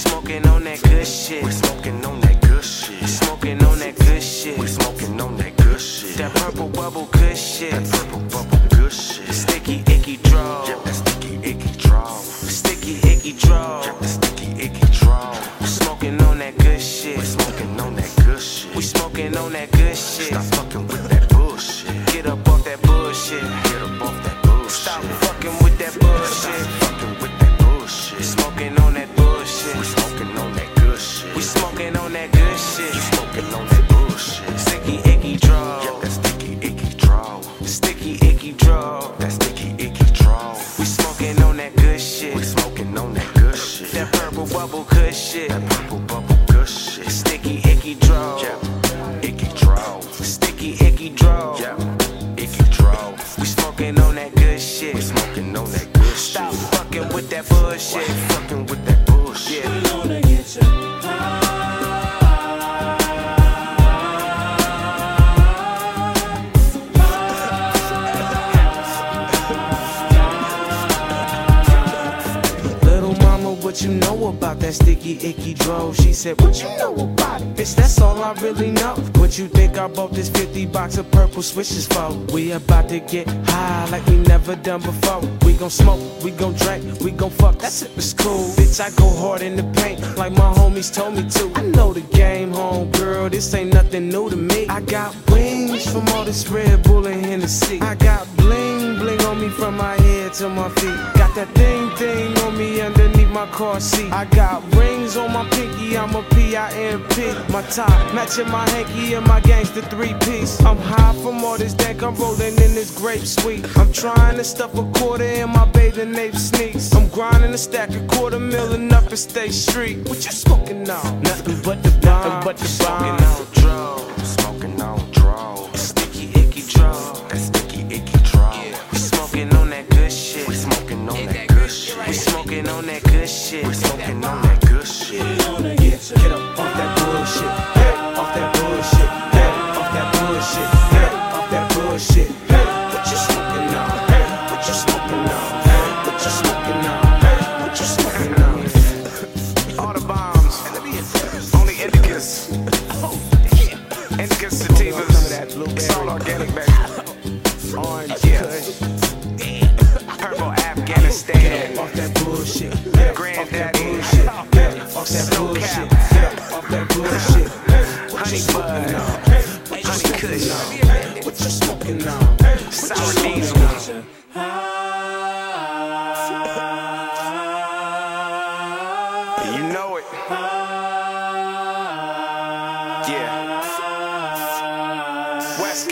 smoking on that good shit. We smoking on that good shit. We smoking on that good shit. We smoking on that good shit. That purple bubble good shit. That purple bubble good shit. Sticky icky draw. Yep, that sticky icky draw. Sticky icky draw. Yep, that sticky icky draw. We smoking on that good shit. We smoking on that good shit. We smoking on that good shit. Stop fucking with that bullshit. Get up off that bullshit. Get up off that bullshit. Stop fucking with that bullshit. Stop fucking with that bullshit. Smoking on that bullshit. We smoking on that good shit. We smoking on that good shit. You smoking on that bullshit. Sticky icky draw. Yep, that sticky icky draw. Sticky icky draw. That sticky icky draw. We smoking on that good shit. We smoking on that good shit. That purple bubble good shit. That purple bubble good shit. Sticky icky draw. Yep, icky draw. Sticky icky draw. Yep, icky draw. We smoking on that good shit. We smoking on that good shit. Stop fucking with that bullshit. Fucking with that bullshit. Yeah. We gonna get you. What you know about that sticky icky draw? She said, what you know about it? Bitch, that's all I really know. What you think I bought this 50 box of purple switches for? We about to get high like we never done before. We gon' smoke, we gon' drink, we gon' fuck, that shit was cool. Bitch, I go hard in the paint like my homies told me to. I know the game, home girl, this ain't nothing new to me. I got wings from all this Red Bull and Hennessy. I got bling, bling on me from my head to my feet. Got that thing on me underneath my car seat. I got rings on my pinky, I'm a PIMP. My top matching my hanky and my gangster 3-piece. I'm high from all this dank, I'm rolling in this grape sweet. I'm trying to stuff a quarter in my bathing ape sneaks. I'm grinding a stack of $250,000 up in State Street. What you smoking on? Nothing but the bomb. Nothing but the smoking on draw. Smoking on draw. Sticky icky draw. That sticky icky draw. We smoking on that good shit. We smoking on that good shit. We smoking on that good shit. We smoking on that good shit. We gonna get you. Get up off that bullshit. Hey, off that bullshit. Hey, off that bullshit. Hey, off that bullshit. Hey, what you smoking on? Hey, what you smoking on? Hey, what you smoking on? Hey, what you smoking on? All the bombs, only indicas. Indicas, sativas. It's all organic, baby. Orange, yeah. Purple Afghanistan. Off that bullshit. Granddaddy. Off that bullshit. Off that bullshit. Honey bud. Honey kush. What you smoking on? Sour diesel. You know